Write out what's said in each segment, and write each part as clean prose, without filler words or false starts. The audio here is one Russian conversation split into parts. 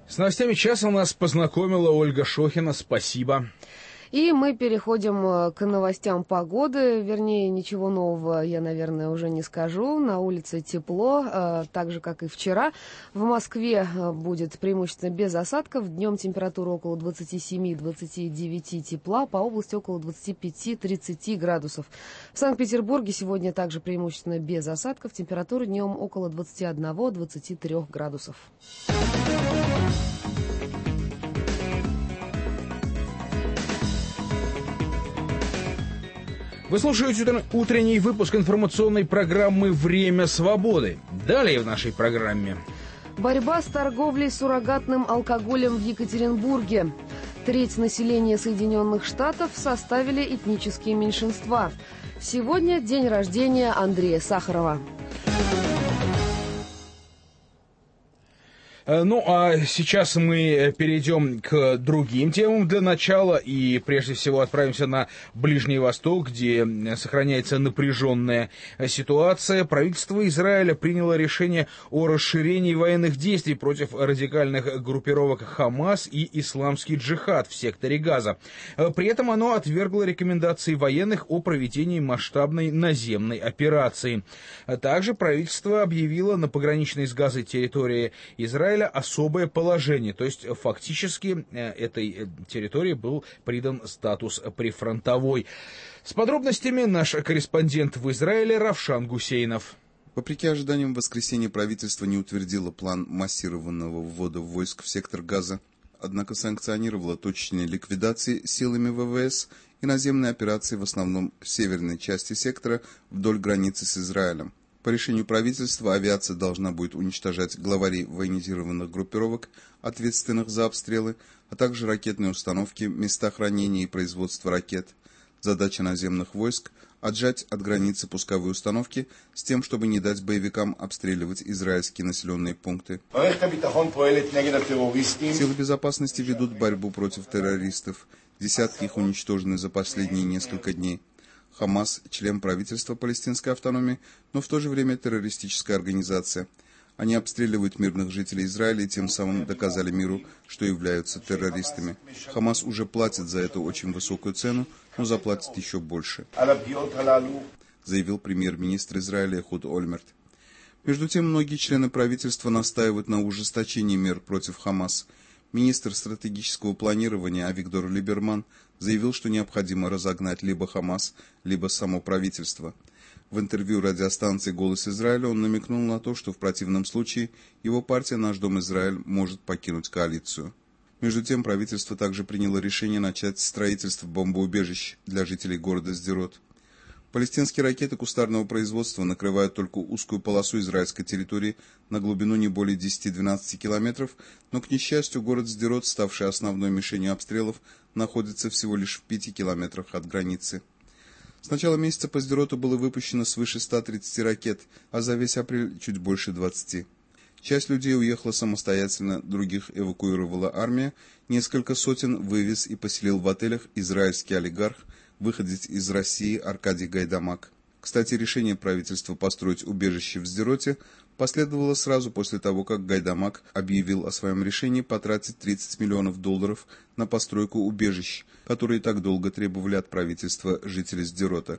С новостями часа нас познакомила Ольга Шохина. Спасибо. И мы переходим к новостям погоды. Вернее, ничего нового я, наверное, уже не скажу. На улице тепло, так же, как и вчера. В Москве будет преимущественно без осадков. Днем температура около 27-29 тепла, по области около 25-30 градусов. В Санкт-Петербурге сегодня также преимущественно без осадков. Температура днем около 21-23 градусов. Вы слушаете утренний выпуск информационной программы «Время свободы». Далее в нашей программе. Борьба с торговлей суррогатным алкоголем в Екатеринбурге. Треть населения Соединенных Штатов составили этнические меньшинства. Сегодня день рождения Андрея Сахарова. Ну, а сейчас мы перейдем к другим темам для начала и прежде всего отправимся на Ближний Восток, где сохраняется напряженная ситуация. Правительство Израиля приняло решение о расширении военных действий против радикальных группировок Хамас и Исламский джихад в секторе Газа. При этом оно отвергло рекомендации военных о проведении масштабной наземной операции. Также правительство объявило на пограничной с Газой территории Израиля особое положение, то есть фактически этой территории был придан статус прифронтовой. С подробностями наш корреспондент в Израиле Равшан Гусейнов. Вопреки ожиданиям, в воскресенье правительство не утвердило план массированного ввода войск в сектор Газа, однако санкционировало точечные ликвидации силами ВВС и наземные операции в основном в северной части сектора вдоль границы с Израилем. По решению правительства авиация должна будет уничтожать главарей военизированных группировок, ответственных за обстрелы, а также ракетные установки, места хранения и производства ракет. Задача наземных войск – отжать от границы пусковые установки с тем, чтобы не дать боевикам обстреливать израильские населенные пункты. Силы безопасности ведут борьбу против террористов. Десятки их уничтожены за последние несколько дней. Хамас – член правительства палестинской автономии, но в то же время террористическая организация. Они обстреливают мирных жителей Израиля и тем самым доказали миру, что являются террористами. Хамас уже платит за это очень высокую цену, но заплатит еще больше, заявил премьер-министр Израиля Эхуд Ольмерт. Между тем, многие члены правительства настаивают на ужесточении мер против Хамас. Министр стратегического планирования Авигдор Либерман заявил, что необходимо разогнать либо Хамас, либо само правительство. В интервью радиостанции «Голос Израиля» он намекнул на то, что в противном случае его партия «Наш дом Израиль» может покинуть коалицию. Между тем, правительство также приняло решение начать строительство бомбоубежищ для жителей города Сдерот. Палестинские ракеты кустарного производства накрывают только узкую полосу израильской территории на глубину не более 10-12 километров, но, к несчастью, город Сдерот, ставший основной мишенью обстрелов, находится всего лишь в 5 километрах от границы. С начала месяца по Сдероту было выпущено свыше 130 ракет, а за весь апрель чуть больше 20. Часть людей уехала самостоятельно, других эвакуировала армия, несколько сотен вывез и поселил в отелях израильский олигарх, выходец из России Аркадий Гайдамак. Кстати, решение правительства построить убежище в Сдероте последовало сразу после того, как Гайдамак объявил о своем решении потратить $30 миллионов на постройку убежищ, которые так долго требовали от правительства жители Сдерота.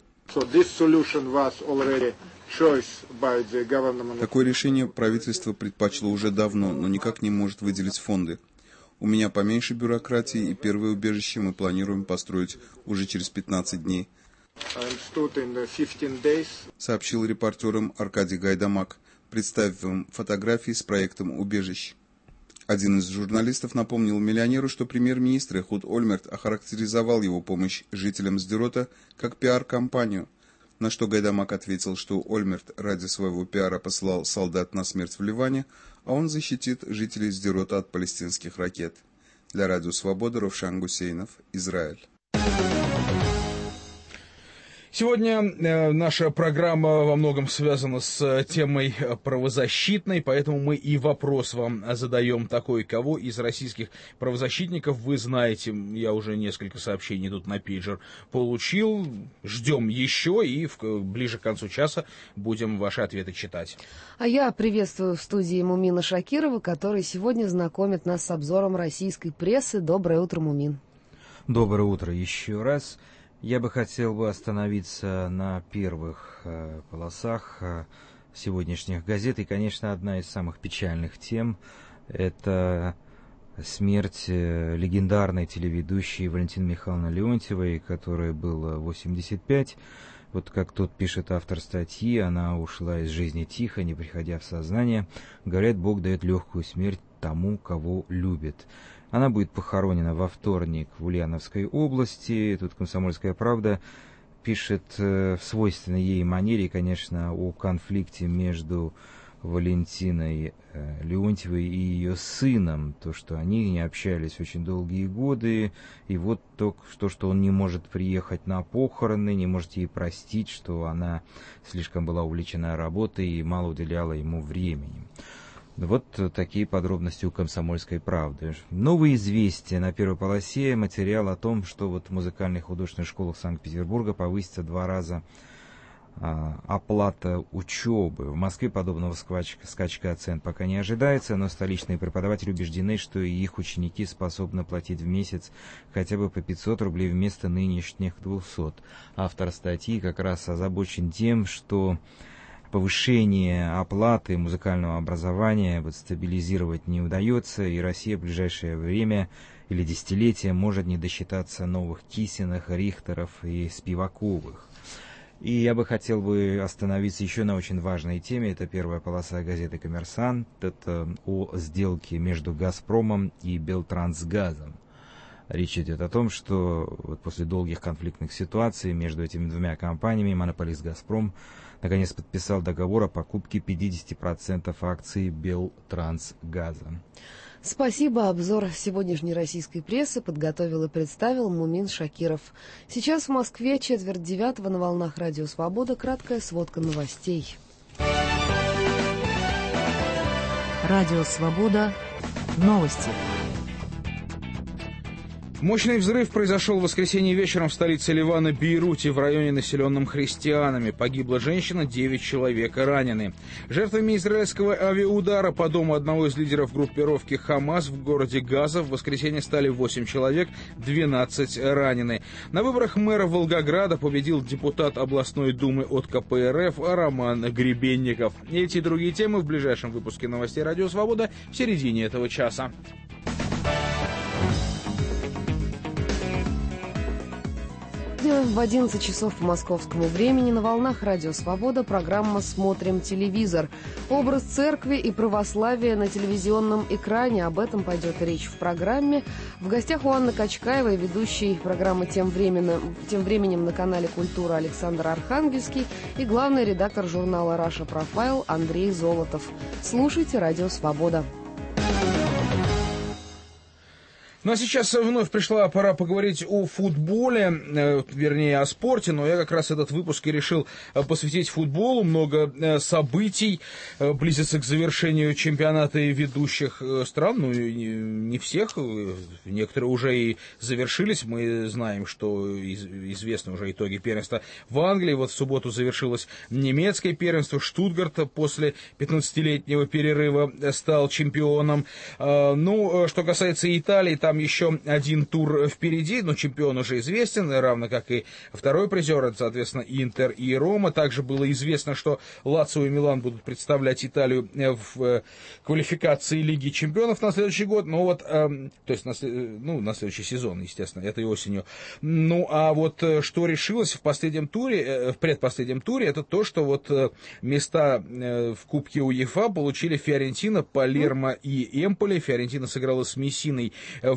Такое решение правительство предпочло уже давно, но никак не может выделить фонды. У меня поменьше бюрократии, и первое убежище мы планируем построить уже через 15 дней, сообщил репортерам Аркадий Гайдамак, представив им фотографии с проектом убежищ. Один из журналистов напомнил миллионеру, что премьер-министр Эхуд Ольмерт охарактеризовал его помощь жителям Сдерота как пиар-кампанию, на что Гайдамак ответил, что Ольмерт ради своего пиара посылал солдат на смерть в Ливане, а он защитит жителей Сдерота от палестинских ракет. Для Радио Свобода Равшан Гусейнов, Израиль. Сегодня наша программа во многом связана с темой правозащитной, поэтому мы и вопрос вам задаем такой: кого из российских правозащитников вы знаете? Я уже несколько сообщений тут на пейджер получил, ждем еще, и ближе к концу часа будем ваши ответы читать. А я приветствую в студии Мумина Шакирова, который сегодня знакомит нас с обзором российской прессы. Доброе утро, Мумин. Доброе утро еще раз. Я бы хотел остановиться на первых полосах сегодняшних газет. И, конечно, одна из самых печальных тем – это смерть легендарной телеведущей Валентины Михайловны Леонтьевой, которой было 85. Вот как тут пишет автор статьи, она ушла из жизни тихо, не приходя в сознание. Говорят, Бог дает легкую смерть тому, кого любит. Она будет похоронена во вторник в Ульяновской области. Тут «Комсомольская правда» пишет в свойственной ей манере, конечно, о конфликте между Валентиной Леонтьевой и ее сыном. То, что они не общались очень долгие годы. И вот то, что он не может приехать на похороны, не может ей простить, что она слишком была увлечена работой и мало уделяла ему времени. Вот такие подробности у «Комсомольской правды». Новые известия на первой полосе. Материал о том, что вот в музыкальных художественных школах Санкт-Петербурга повысится 2 раза оплата учебы. В Москве подобного скачка цен пока не ожидается, но столичные преподаватели убеждены, что и их ученики способны платить в месяц хотя бы по 500 рублей вместо нынешних 200. Автор статьи как раз озабочен тем, что повышение оплаты музыкального образования стабилизировать не удается, и Россия в ближайшее время или десятилетие может не досчитаться новых Кисиных, Рихтеров и Спиваковых. И я бы хотел остановиться еще на очень важной теме. Это первая полоса газеты «Коммерсант». Это о сделке между «Газпромом» и «Белтрансгазом». Речь идет о том, что вот после долгих конфликтных ситуаций между этими двумя компаниями монополист «Газпром» наконец подписал договор о покупке 50% акций Белтрансгаза. Спасибо. Обзор сегодняшней российской прессы подготовил и представил Мумин Шакиров. Сейчас в Москве 8:45 на волнах Радио Свобода. Краткая сводка новостей. Радио Свобода. Новости. Мощный взрыв произошел в воскресенье вечером в столице Ливана Бейруте, в районе, населенном христианами. Погибла женщина, 9 человек ранены. Жертвами израильского авиаудара по дому одного из лидеров группировки «Хамас» в городе Газа в воскресенье стали 8 человек, 12 ранены. На выборах мэра Волгограда победил депутат областной думы от КПРФ Роман Гребенников. Эти и другие темы в ближайшем выпуске новостей «Радио Свобода» в середине этого часа. В 11 часов по московскому времени на волнах Радио Свобода программа «Смотрим телевизор». Образ церкви и православия на телевизионном экране. Об этом пойдет речь в программе. В гостях у Анны Качкаевой, ведущей программы «Тем временем» на канале «Культура» Александр Архангельский и главный редактор журнала «Раша Профайл» Андрей Золотов. Слушайте Радио Свобода. Ну а сейчас вновь пришла пора поговорить о футболе, вернее о спорте, но я как раз этот выпуск и решил посвятить футболу. Много событий, близится к завершению чемпионата ведущих стран, ну не всех, некоторые уже и завершились. Мы знаем, что известны уже итоги первенства в Англии. Вот в субботу завершилось немецкое первенство, Штутгарт после 15-летнего перерыва стал чемпионом. Ну, что касается Италии, там еще один тур впереди, но чемпион уже известен, равно как и второй призер, это, соответственно, Интер и Рома. Также было известно, что Лацио и Милан будут представлять Италию в квалификации Лиги чемпионов на следующий год, ну вот, то есть на следующий сезон, естественно, этой осенью. Ну, а вот что решилось в последнем туре, в предпоследнем туре, это то, что вот места в Кубке УЕФА получили Фиорентина, Палермо и Эмполи. Фиорентина сыграла с Мессиной в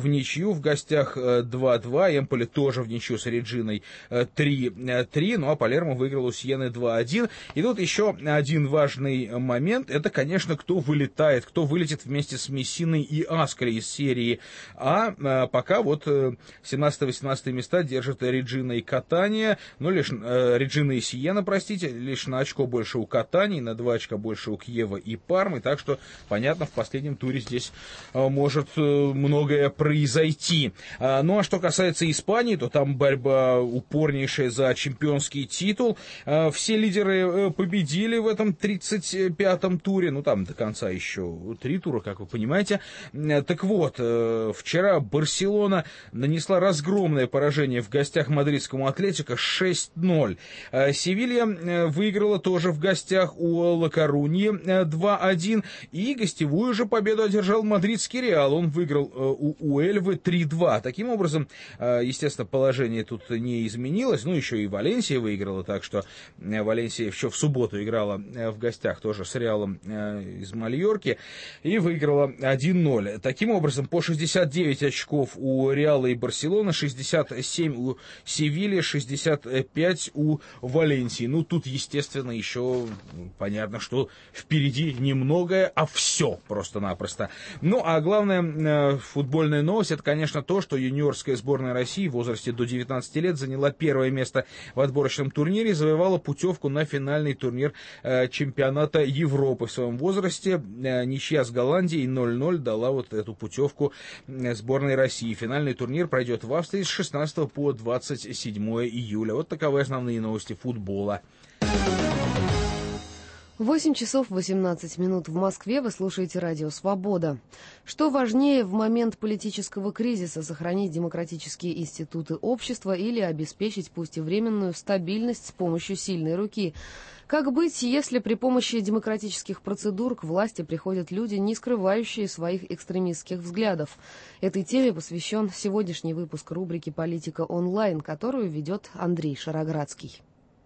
в ничью в гостях 2-2, Эмполи тоже в ничью с Реджиной 3-3, ну а Палермо выиграл у Сиены 2-1. И тут еще один важный момент, это, конечно, кто вылетает, кто вылетит вместе с Мессиной и Аскари из серии А. Пока вот 17-18 места держат Реджина и Катания, ну лишь Реджина и Сиена, простите, лишь на очко больше у Катании, на 2 очка больше у Кьева и Пармы, так что, понятно, в последнем туре здесь может многое произойти. Ну а что касается Испании, то там борьба упорнейшая за чемпионский титул. Все лидеры победили в этом 35-м туре, ну там до конца еще 3 тура, как вы понимаете. Так вот, вчера Барселона нанесла разгромное поражение в гостях мадридскому Атлетико 6-0. Севилья выиграла тоже в гостях у Ла Коруньи 2-1. И гостевую же победу одержал мадридский Реал. Он выиграл у Эльвы 3-2. Таким образом, естественно, положение тут не изменилось. Ну, еще и Валенсия выиграла, так что Валенсия еще в субботу играла в гостях тоже с Реалом из Мальорки и выиграла 1-0. Таким образом, по 69 очков у Реала и Барселоны, 67 у Севильи, 65 у Валенсии. Ну, тут, естественно, еще понятно, что впереди немногое, а все просто-напросто. Ну, а главная футбольная новость, это, конечно, то, что юниорская сборная России в возрасте до 19 лет заняла первое место в отборочном турнире и завоевала путевку на финальный турнир чемпионата Европы в своем возрасте. Ничья с Голландией 0-0 дала вот эту путевку сборной России. Финальный турнир пройдет в Австрии с 16 по 27 июля. Вот таковы основные новости футбола. 8 часов 18 минут в Москве. Вы слушаете радио «Свобода». Что важнее в момент политического кризиса: сохранить демократические институты общества или обеспечить пусть и временную стабильность с помощью сильной руки? Как быть, если при помощи демократических процедур к власти приходят люди, не скрывающие своих экстремистских взглядов? Этой теме посвящен сегодняшний выпуск рубрики «Политика онлайн», которую ведет Андрей Шароградский.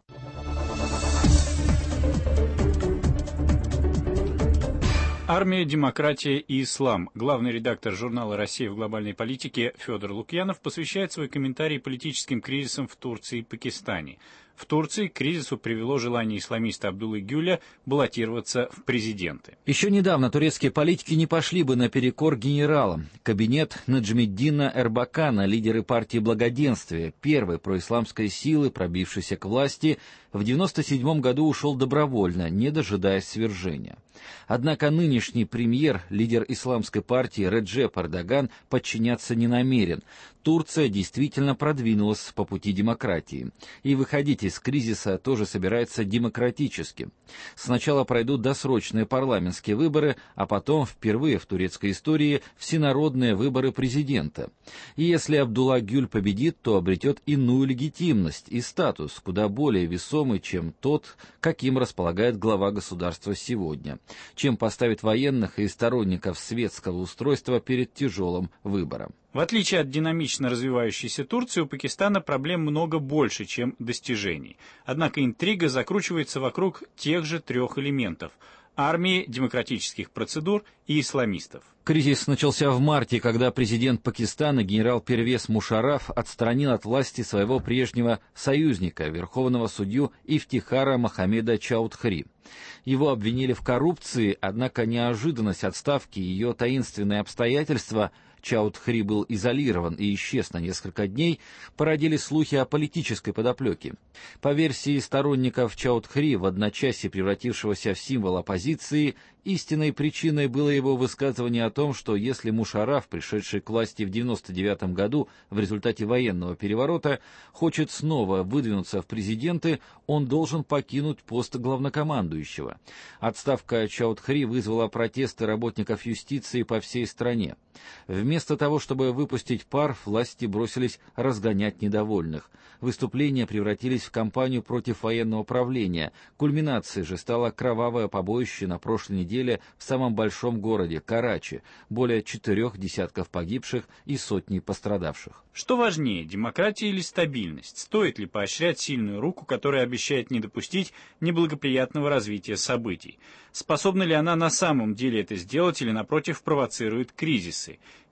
Армия, демократия и ислам. Главный редактор журнала «Россия в глобальной политике» Федор Лукьянов посвящает свой комментарий политическим кризисам в Турции и Пакистане. В Турции к кризису привело желание исламиста Абдуллы Гюля баллотироваться в президенты. Еще недавно турецкие политики не пошли бы наперекор генералам. Кабинет Наджмиддина Эрбакана, лидеры партии Благоденствия, первой происламской силы, пробившейся к власти, в 1997 году ушел добровольно, не дожидаясь свержения. Однако нынешний премьер, лидер исламской партии Реджеп Эрдоган, подчиняться не намерен. Турция действительно продвинулась по пути демократии. И выходить из кризиса тоже собирается демократически. Сначала пройдут досрочные парламентские выборы, а потом, впервые в турецкой истории, всенародные выборы президента. И если Абдулла Гюль победит, то обретет иную легитимность и статус, куда более весомый, чем тот, каким располагает глава государства сегодня, чем поставит военных и сторонников светского устройства перед тяжелым выбором. В отличие от динамично развивающейся Турции, у Пакистана проблем много больше, чем достижений. Однако интрига закручивается вокруг тех же 3 элементов – армии, демократических процедур и исламистов. Кризис начался в марте, когда президент Пакистана генерал Первез Мушарраф отстранил от власти своего прежнего союзника, верховного судью Ифтихара Мохаммеда Чаудхри. Его обвинили в коррупции, однако неожиданность отставки и ее таинственные обстоятельства – Чаудхри был изолирован и исчез на несколько дней, породили слухи о политической подоплеке. По версии сторонников Чаудхри, в одночасье превратившегося в символ оппозиции, истинной причиной было его высказывание о том, что если Мушарраф, пришедший к власти в 1999 году в результате военного переворота, хочет снова выдвинуться в президенты, он должен покинуть пост главнокомандующего. Отставка Чаудхри вызвала протесты работников юстиции по всей стране. Вместо того, чтобы выпустить пар, власти бросились разгонять недовольных. Выступления превратились в кампанию против военного правления. Кульминацией же стало кровавое побоище на прошлой неделе в самом большом городе Карачи. Более 4 десятков погибших и сотни пострадавших. Что важнее, демократия или стабильность? Стоит ли поощрять сильную руку, которая обещает не допустить неблагоприятного развития событий? Способна ли она на самом деле это сделать или, напротив, провоцирует кризисы?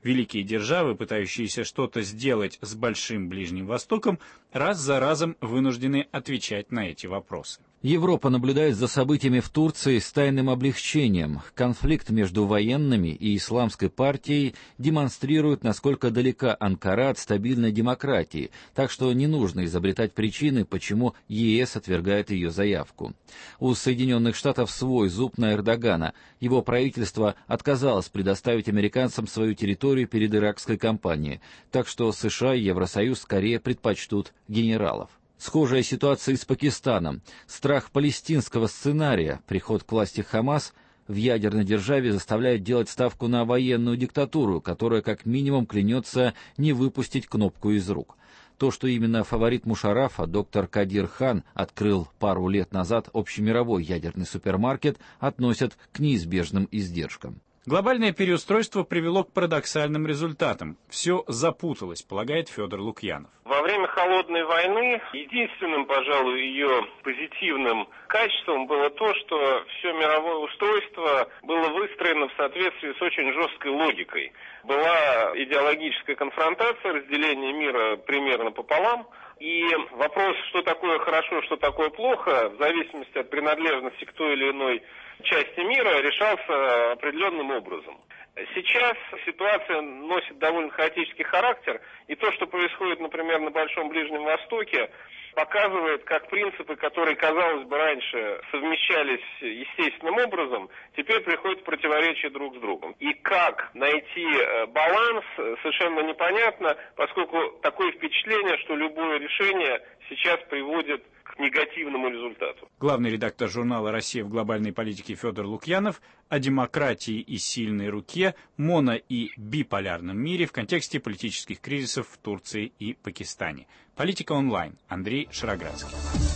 Великие державы, пытающиеся что-то сделать с Большим Ближним Востоком, раз за разом вынуждены отвечать на эти вопросы. Европа наблюдает за событиями в Турции с тайным облегчением. Конфликт между военными и исламской партией демонстрирует, насколько далека Анкара от стабильной демократии, так что не нужно изобретать причины, почему ЕС отвергает ее заявку. У Соединенных Штатов свой зуб на Эрдогана. Его правительство отказалось предоставить американцам свою территорию перед иракской кампанией, так что США и Евросоюз скорее предпочтут генералов. Схожая ситуация и с Пакистаном. Страх палестинского сценария, приход к власти Хамас в ядерной державе заставляет делать ставку на военную диктатуру, которая как минимум клянется не выпустить кнопку из рук. То, что именно фаворит Мушаррафа, доктор Кадир Хан, открыл пару лет назад общемировой ядерный супермаркет, относят к неизбежным издержкам. Глобальное переустройство привело к парадоксальным результатам. Все запуталось, полагает Федор Лукьянов. Во время Холодной войны единственным, пожалуй, ее позитивным качеством было то, что все мировое устройство было выстроено в соответствии с очень жесткой логикой. Была идеологическая конфронтация, разделение мира примерно пополам. И вопрос, что такое хорошо, что такое плохо, в зависимости от принадлежности к той или иной части мира, решался определенным образом. Сейчас ситуация носит довольно хаотический характер, и то, что происходит, например, на Большом Ближнем Востоке, показывает, как принципы, которые, казалось бы, раньше совмещались естественным образом, теперь приходят в противоречие друг с другом. И как найти баланс, совершенно непонятно, поскольку такое впечатление, что любое решение сейчас приводит к негативному результату. Главный редактор журнала «Россия в глобальной политике» Федор Лукьянов о демократии и сильной руке, моно- и биполярном мире в контексте политических кризисов в Турции и Пакистане. Политика онлайн. Андрей Шароградский.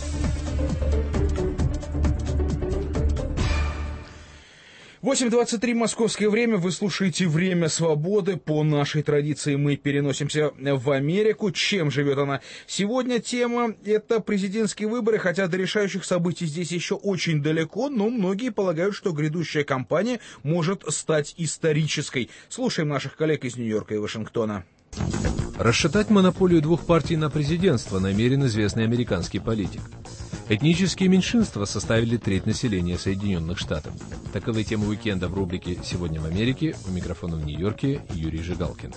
8:23 московское время. Вы слушаете «Время свободы». По нашей традиции мы переносимся в Америку. Чем живет она сегодня? Тема — это президентские выборы, хотя до решающих событий здесь еще очень далеко, но многие полагают, что грядущая кампания может стать исторической. Слушаем наших коллег из Нью-Йорка и Вашингтона. Расшатать монополию двух партий на президентство намерен известный американский политик. Этнические меньшинства составили треть населения Соединенных Штатов. Таковы темы уикенда в рубрике «Сегодня в Америке». У микрофона в Нью-Йорке Юрий Жигалкин.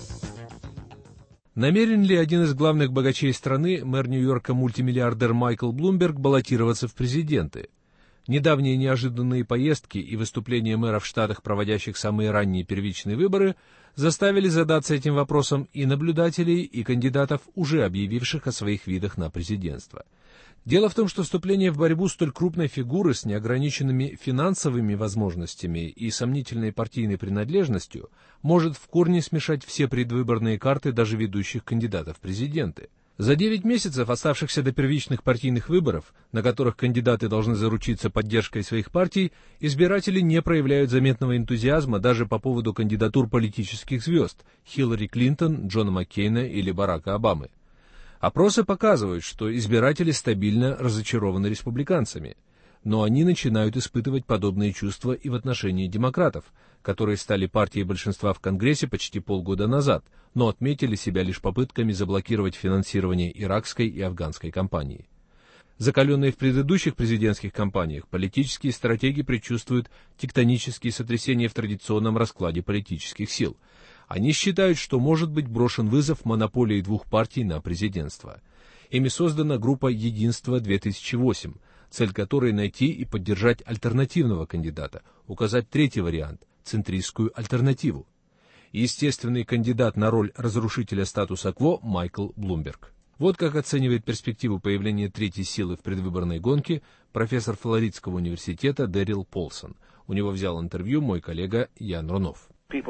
Намерен ли один из главных богачей страны, мэр Нью-Йорка мультимиллиардер Майкл Блумберг, баллотироваться в президенты? Недавние неожиданные поездки и выступления мэра в Штатах, проводящих самые ранние первичные выборы, заставили задаться этим вопросом и наблюдателей, и кандидатов, уже объявивших о своих видах на президентство. Дело в том, что вступление в борьбу столь крупной фигуры с неограниченными финансовыми возможностями и сомнительной партийной принадлежностью может в корне смешать все предвыборные карты даже ведущих кандидатов в президенты. За 9 месяцев, оставшихся до первичных партийных выборов, на которых кандидаты должны заручиться поддержкой своих партий, избиратели не проявляют заметного энтузиазма даже по поводу кандидатур политических звезд Хиллари Клинтон, Джона Маккейна или Барака Обамы. Опросы показывают, что избиратели стабильно разочарованы республиканцами, но они начинают испытывать подобные чувства и в отношении демократов, которые стали партией большинства в Конгрессе почти полгода назад, но отметили себя лишь попытками заблокировать финансирование иракской и афганской кампании. Закаленные в предыдущих президентских кампаниях, политические стратеги предчувствуют тектонические сотрясения в традиционном раскладе политических сил. Они считают, что может быть брошен вызов монополии двух партий на президентство. Ими создана группа «Единство-2008», цель которой найти и поддержать альтернативного кандидата, указать третий вариант – центристскую альтернативу. Естественный кандидат на роль разрушителя статуса-кво Майкл Блумберг. Вот как оценивает перспективу появления третьей силы в предвыборной гонке профессор Флоридского университета Дэрил Полсон. У него взял интервью мой коллега Ян Рунов.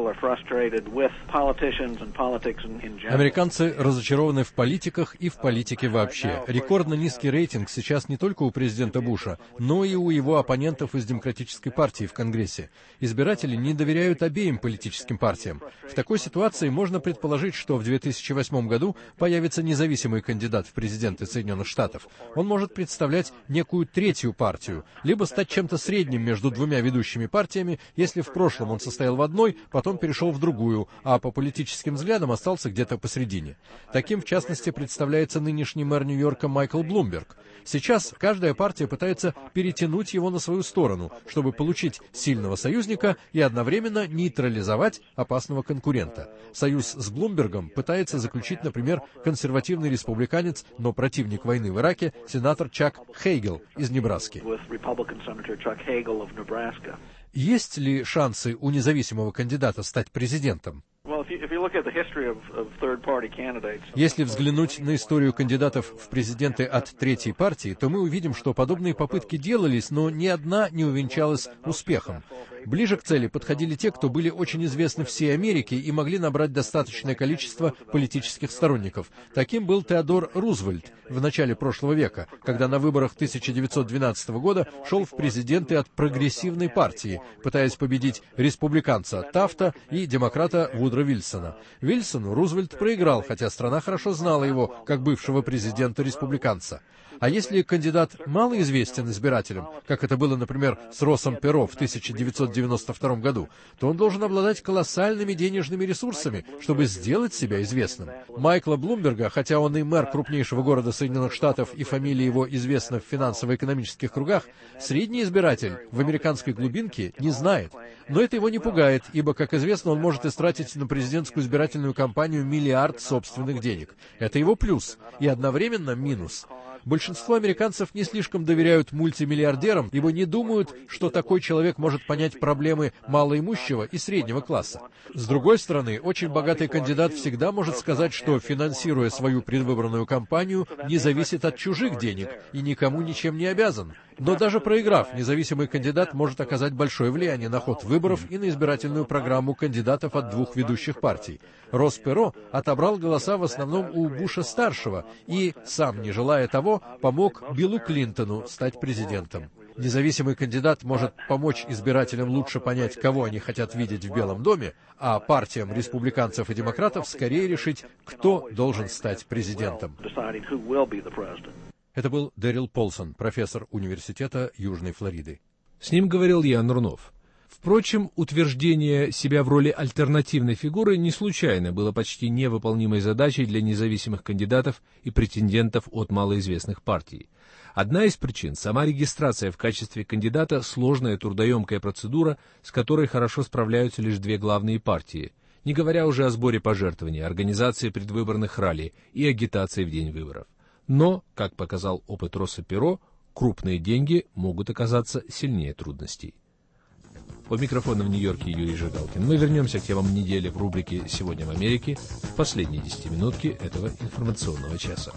Американцы разочарованы в политиках и в политике вообще. Рекордно низкий рейтинг сейчас не только у президента Буша, но и у его оппонентов из Демократической партии в Конгрессе. Избиратели не доверяют обеим политическим партиям. В такой ситуации можно предположить, что в 2008 году появится независимый кандидат в президенты Соединенных Штатов. Он может представлять некую третью партию, либо стать чем-то средним между двумя ведущими партиями. Если в прошлом он состоял в одной, потом перешел в другую, а по политическим взглядам остался где-то посредине. Таким, в частности, представляется нынешний мэр Нью-Йорка Майкл Блумберг. Сейчас каждая партия пытается перетянуть его на свою сторону, чтобы получить сильного союзника и одновременно нейтрализовать опасного конкурента. Союз с Блумбергом пытается заключить, например, консервативный республиканец, но противник войны в Ираке, сенатор Чак Хейгел из Небраски. Есть ли шансы у независимого кандидата стать президентом? Если взглянуть на историю кандидатов в президенты от третьей партии, то мы увидим, что подобные попытки делались, но ни одна не увенчалась успехом. Ближе к цели подходили те, кто были очень известны всей Америке и могли набрать достаточное количество политических сторонников. Таким был Теодор Рузвельт в начале прошлого века, когда на выборах 1912 года шел в президенты от прогрессивной партии, пытаясь победить республиканца Тафта и демократа Вудро Вильсона. Вильсону Рузвельт проиграл, хотя страна хорошо знала его как бывшего президента-республиканца. А если кандидат малоизвестен избирателям, как это было, например, с Россом Перо в 1992 году, то он должен обладать колоссальными денежными ресурсами, чтобы сделать себя известным. Майкла Блумберга, хотя он и мэр крупнейшего города Соединенных Штатов и фамилия его известна в финансово-экономических кругах, средний избиратель в американской глубинке не знает. Но это его не пугает, ибо, как известно, он может истратить на президентскую избирательную кампанию миллиард собственных денег. Это его плюс и одновременно минус. Большинство американцев не слишком доверяют мультимиллиардерам, ибо не думают, что такой человек может понять проблемы малоимущего и среднего класса. С другой стороны, очень богатый кандидат всегда может сказать, что, финансируя свою предвыборную кампанию, не зависит от чужих денег и никому ничем не обязан. Но даже проиграв, независимый кандидат может оказать большое влияние на ход выборов и на избирательную программу кандидатов от двух ведущих партий. Росс Перо отобрал голоса в основном у Буша-старшего и, сам не желая того, помог Биллу Клинтону стать президентом. Независимый кандидат может помочь избирателям лучше понять, кого они хотят видеть в Белом доме, а партиям республиканцев и демократов скорее решить, кто должен стать президентом. Это был Дэрил Полсон, профессор Университета Южной Флориды. С ним говорил Ян Рунов. Впрочем, утверждение себя в роли альтернативной фигуры не случайно было почти невыполнимой задачей для независимых кандидатов и претендентов от малоизвестных партий. Одна из причин – сама регистрация в качестве кандидата – сложная трудоемкая процедура, с которой хорошо справляются лишь две главные партии, не говоря уже о сборе пожертвований, организации предвыборных ралли и агитации в день выборов. Но, как показал опыт Росса Перо, крупные деньги могут оказаться сильнее трудностей. У микрофона в Нью-Йорке Юрий Жигалкин. Мы вернемся к темам недели в рубрике «Сегодня в Америке» в последние 10-минутки этого информационного часа.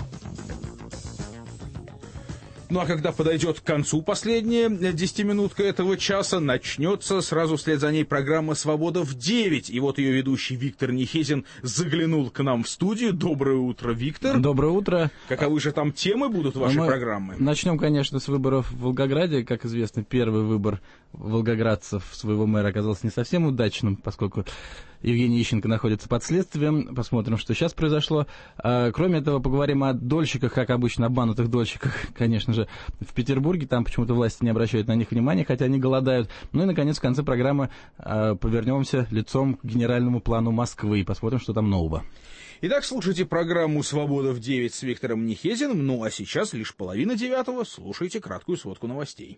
Ну а когда подойдет к концу последняя 10-минутка этого часа, начнется сразу вслед за ней программа «Свобода в 9». И вот ее ведущий Виктор Нехезин заглянул к нам в студию. Доброе утро, Виктор. Доброе утро. Каковы же там темы будут вашей программы? Начнем, конечно, с выборов в Волгограде. Как известно, первый выбор волгоградцев своего мэра оказался не совсем удачным, поскольку Евгений Ищенко находится под следствием. Посмотрим, что сейчас произошло. Кроме этого, поговорим о дольщиках, как обычно, обманутых дольщиках, конечно же, в Петербурге. Там почему-то власти не обращают на них внимания, хотя они голодают. Ну и, наконец, в конце программы повернемся лицом к генеральному плану Москвы и посмотрим, что там нового. Итак, слушайте программу «Свобода в 9» с Виктором Нехезиным. Ну а сейчас лишь 8:30. Слушайте краткую сводку новостей.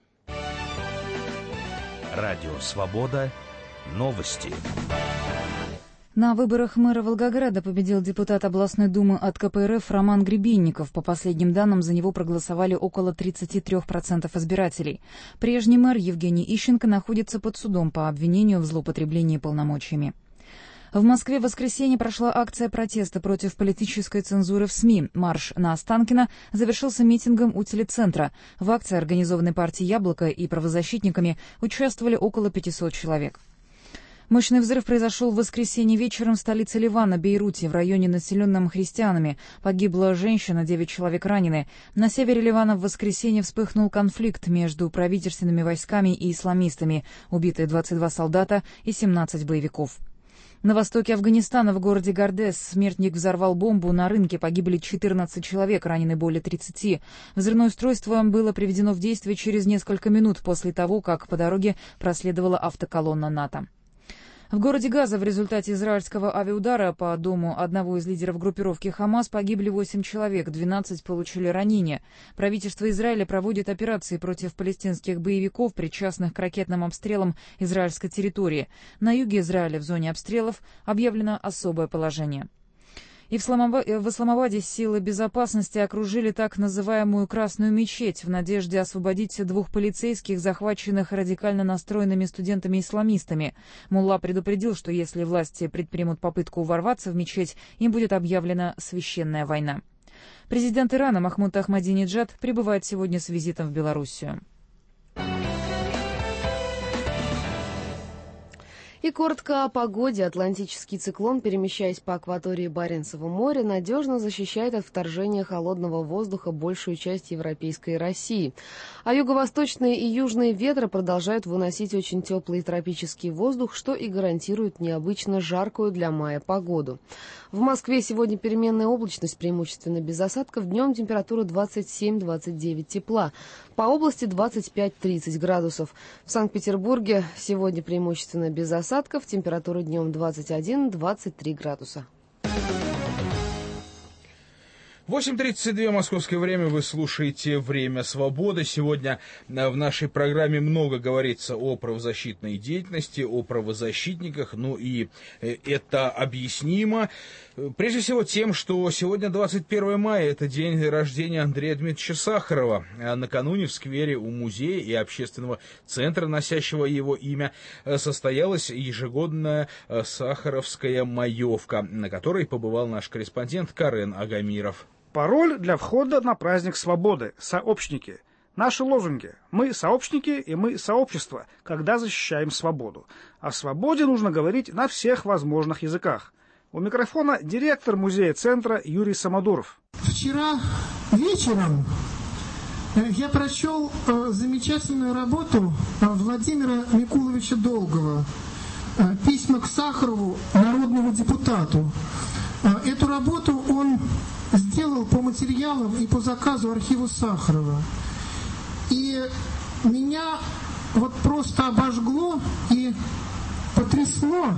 Радио «Свобода». Новости. На выборах мэра Волгограда победил депутат областной думы от КПРФ Роман Гребенников. По последним данным, за него проголосовали около 33% избирателей. Прежний мэр Евгений Ищенко находится под судом по обвинению в злоупотреблении полномочиями. В Москве в воскресенье прошла акция протеста против политической цензуры в СМИ. Марш на Останкино завершился митингом у телецентра. В акции, организованной партией «Яблоко» и правозащитниками, участвовали около 500 человек. Мощный взрыв произошел в воскресенье вечером в столице Ливана, Бейруте, в районе, населенном христианами. Погибла женщина, 9 человек ранены. На севере Ливана в воскресенье вспыхнул конфликт между правительственными войсками и исламистами. Убиты 22 солдата и 17 боевиков. На востоке Афганистана, в городе Гардес, смертник взорвал бомбу на рынке. Погибли 14 человек, ранены более 30. Взрывное устройство было приведено в действие через несколько минут после того, как по дороге проследовала автоколонна НАТО. В городе Газа в результате израильского авиаудара по дому одного из лидеров группировки «Хамас» погибли 8 человек, 12 получили ранения. Правительство Израиля проводит операции против палестинских боевиков, причастных к ракетным обстрелам израильской территории. На юге Израиля в зоне обстрелов объявлено особое положение. И в Исламабаде силы безопасности окружили так называемую «Красную мечеть» в надежде освободить 2 полицейских, захваченных радикально настроенными студентами-исламистами. Мулла предупредил, что если власти предпримут попытку ворваться в мечеть, им будет объявлена священная война. Президент Ирана Махмуд Ахмадинеджад прибывает сегодня с визитом в Белоруссию. И коротко о погоде. Атлантический циклон, перемещаясь по акватории Баренцева моря, надежно защищает от вторжения холодного воздуха большую часть европейской России. А юго-восточные и южные ветры продолжают выносить очень теплый тропический воздух, что и гарантирует необычно жаркую для мая погоду. В Москве сегодня переменная облачность, преимущественно без осадков. Днем температура 27-29 тепла. По области 25-30 градусов. В Санкт-Петербурге сегодня преимущественно без осадков. Температура днем 21-23 градуса. 8:32 московское время, вы слушаете «Время свободы». Сегодня в нашей программе много говорится о правозащитной деятельности, о правозащитниках, ну и это объяснимо. Прежде всего тем, что сегодня 21 мая, это день рождения Андрея Дмитриевича Сахарова. Накануне в сквере у музея и общественного центра, носящего его имя, состоялась ежегодная Сахаровская маевка, на которой побывал наш корреспондент Карен Агамиров. Пароль для входа на праздник свободы – сообщники. Наши лозунги – мы сообщники и мы сообщество, когда защищаем свободу. О свободе нужно говорить на всех возможных языках. У микрофона директор музея-центра Юрий Самодуров. Вчера вечером я прочел замечательную работу Владимира Микуловича Долгого «Письма к Сахарову, народному депутату». Эту работу он сделал по материалам и по заказу архива Сахарова. И меня вот просто обожгло и потрясло,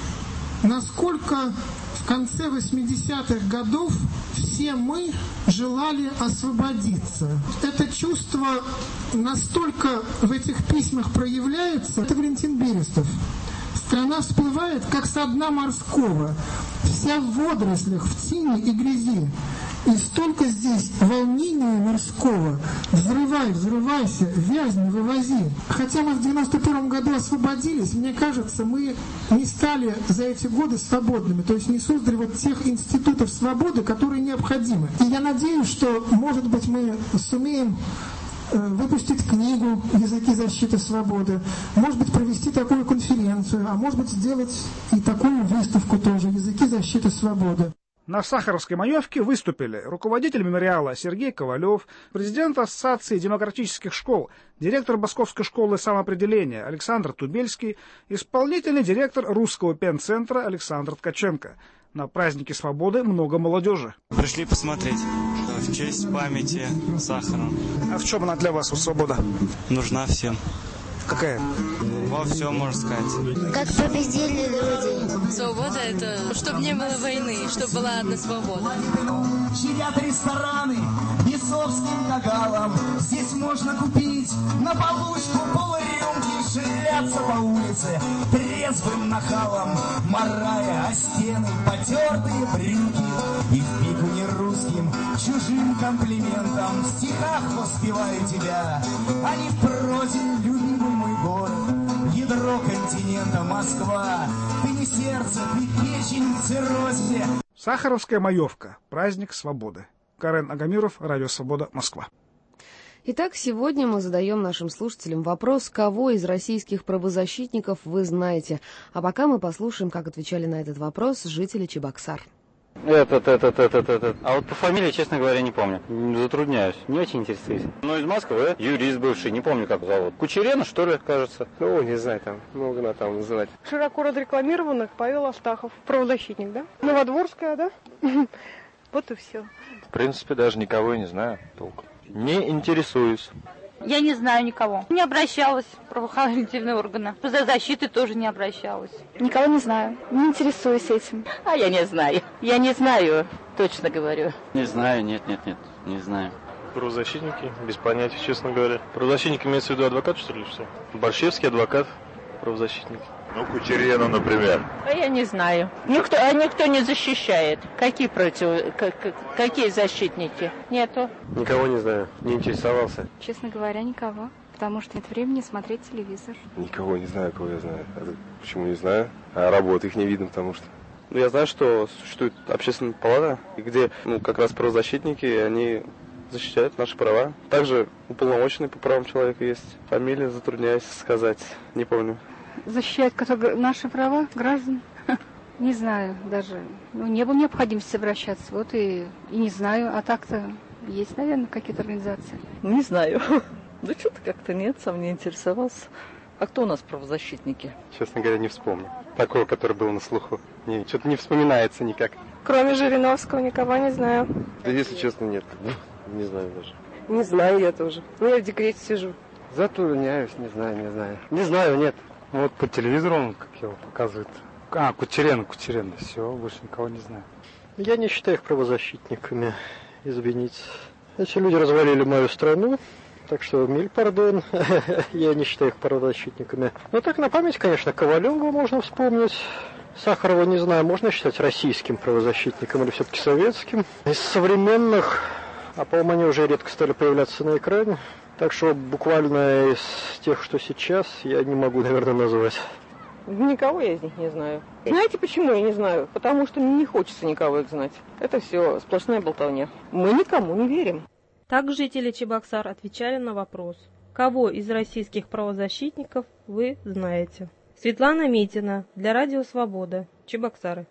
насколько в конце 80-х годов все мы желали освободиться. Это чувство настолько в этих письмах проявляется. Это Валентин Берестов. Страна всплывает, как со дна морского, вся в водорослях, в тине и грязи. И столько здесь волнения морского. Взрывай, взрывайся, вязни, вывози. Хотя мы в 91 году освободились, мне кажется, мы не стали за эти годы свободными. То есть не создали вот тех институтов свободы, которые необходимы. И я надеюсь, что, может быть, мы сумеем выпустить книгу «Языки защиты свободы», может быть, провести такую конференцию, а может быть, сделать и такую выставку тоже «Языки защиты свободы». На Сахаровской маевке выступили руководитель мемориала Сергей Ковалев, президент Ассоциации демократических школ, директор Московской школы самоопределения Александр Тубельский, исполнительный директор Русского пенцентра Александр Ткаченко. На празднике свободы много молодежи. Пришли посмотреть в честь памяти Сахарова. А в чем она для вас, свобода? Нужна всем. Какая? Во всем, можно сказать. Как победили люди. Свобода — это чтобы не было войны, чтобы была одна свобода. Щадят рестораны бесовским кагалом. Здесь можно купить на получку полрюмки, шляться по улице трезвым нахалом, марая о стены потертые брюки. И в пику не русским, чужим комплиментом в стихах воспеваю тебя, а не в прозе, любимый мой город, ядро континента Москва. Ты не сердце, ты печень в циррозе. Сахаровская маевка. Праздник свободы. Карен Агамиров, Радио Свобода, Москва. Итак, сегодня мы задаем нашим слушателям вопрос, кого из российских правозащитников вы знаете. А пока мы послушаем, как отвечали на этот вопрос жители Чебоксар. А вот по фамилии, честно говоря, не помню. Затрудняюсь. Не очень интересуюсь. Ну, из Москвы. Юрист бывший, не помню, как зовут. Кучерена, что ли, кажется? Ну, не знаю, там много надо там называть. Широко разрекламированных Павел Астахов. Правозащитник, да? Новодворская, да? Вот и все. В принципе, даже никого и не знаю толком. Не интересуюсь. Я не знаю никого. Не обращалась в правоохранительные органы. За защитой тоже не обращалась. Никого не знаю. Не интересуюсь этим. А я не знаю. Я не знаю, точно говорю. Не знаю, нет, не знаю. Правозащитники, без понятия, честно говоря. Правозащитник имеется в виду адвокат, что ли, все? Борщевский адвокат, правозащитник. Ну, Кучерена, например. А я не знаю. Никто не защищает. Какие защитники? Нету. Никого не знаю, не интересовался. Честно говоря, никого. Потому что нет времени смотреть телевизор. Никого не знаю, кого я знаю. Почему не знаю? А работы их не видно, потому что... Ну, я знаю, что существует общественная палата, где как раз правозащитники, они защищают наши права. Также уполномоченный по правам человека есть. Фамилия, затрудняюсь сказать, не помню. Защищает наши права граждан? Не знаю даже. Не было необходимости обращаться. Вот и не знаю. А так-то есть, наверное, какие-то организации. Не знаю. Да что-то как-то нет, сам не интересовался. А кто у нас правозащитники? Честно говоря, не вспомню. Такого, который был на слуху. Что-то не вспоминается никак. Кроме Жириновского никого не знаю. Да если честно, нет. Не знаю даже. Не знаю я тоже. Я в декрете сижу. Затрудняюсь, не знаю. Не знаю, нет. Вот по телевизору он, как его показывает. Кучерена, все, больше никого не знаю. Я не считаю их правозащитниками, извините. Эти люди развалили мою страну, так что миль пардон, я не считаю их правозащитниками. Ну так на память, конечно, Ковалева можно вспомнить. Сахарова, не знаю, можно считать российским правозащитником или все-таки советским. Из современных, а по-моему, они уже редко стали появляться на экране. Так что буквально из тех, что сейчас, я не могу, наверное, назвать. Никого я из них не знаю. Знаете, почему я не знаю? Потому что мне не хочется никого их знать. Это все сплошная болтовня. Мы никому не верим. Так жители Чебоксар отвечали на вопрос, кого из российских правозащитников вы знаете. Светлана Митина для Радио Свобода, Чебоксары.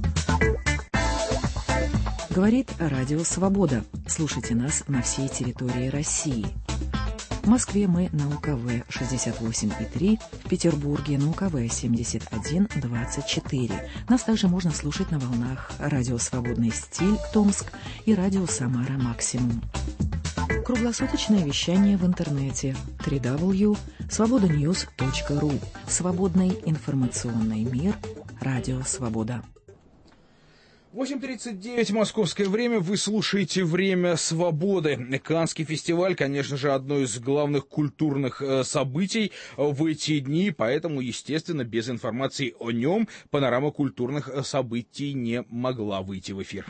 Говорит Радио Свобода. Слушайте нас на всей территории России. В Москве мы на УКВ 68,3, в Петербурге на УКВ 71,24. Нас также можно слушать на волнах Радио Свободный стиль Томск и Радио Самара Максимум. Круглосуточное вещание в интернете www.svobodanews.ru. Свободный информационный мир. Радио Свобода. 8:39 московское время, вы слушаете «Время свободы». Каннский фестиваль, конечно же, одно из главных культурных событий в эти дни, поэтому, естественно, без информации о нем панорама культурных событий не могла выйти в эфир.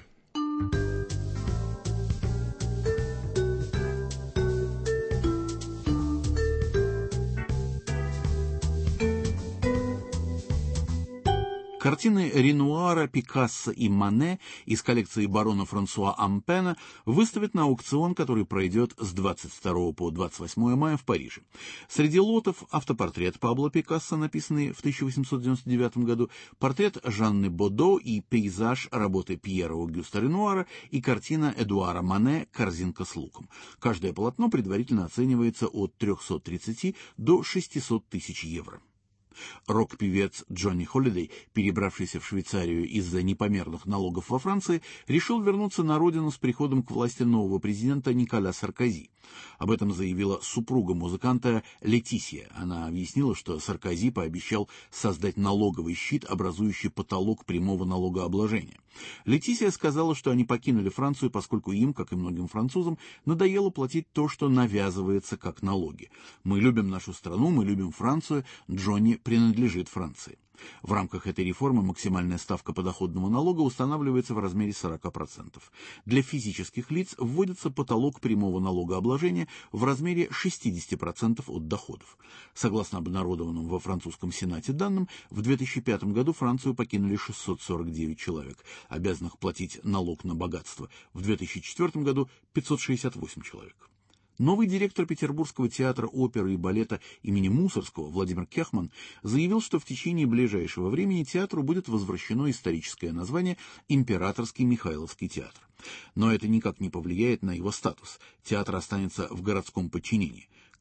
Картины Ренуара, Пикассо и Мане из коллекции барона Франсуа Ампена выставят на аукцион, который пройдет с 22 по 28 мая в Париже. Среди лотов автопортрет Пабло Пикассо, написанный в 1899 году, портрет Жанны Бодо и пейзаж работы Пьера Огюста Ренуара и картина Эдуара Мане «Корзинка с луком». Каждое полотно предварительно оценивается от 330 до 600 тысяч евро. Рок-певец Джонни Холлидей, перебравшийся в Швейцарию из-за непомерных налогов во Франции, решил вернуться на родину с приходом к власти нового президента Николя Саркози. Об этом заявила супруга музыканта Летисия. Она объяснила, что Саркози пообещал создать налоговый щит, образующий потолок прямого налогообложения. Летисия сказала, что они покинули Францию, поскольку им, как и многим французам, надоело платить то, что навязывается как налоги. «Мы любим нашу страну, мы любим Францию, Джонни принадлежит Франции». В рамках этой реформы максимальная ставка подоходного налога устанавливается в размере 40%. Для физических лиц вводится потолок прямого налогообложения в размере 60% от доходов. Согласно обнародованным во французском Сенате данным, в 2005 году Францию покинули 649 человек, обязанных платить налог на богатство. В 2004 году 568 человек. Новый директор Петербургского театра оперы и балета имени Мусоргского Владимир Кехман заявил, что в течение ближайшего времени театру будет возвращено историческое название «Императорский Михайловский театр». Но это никак не повлияет на его статус. Театр останется в городском подчинении.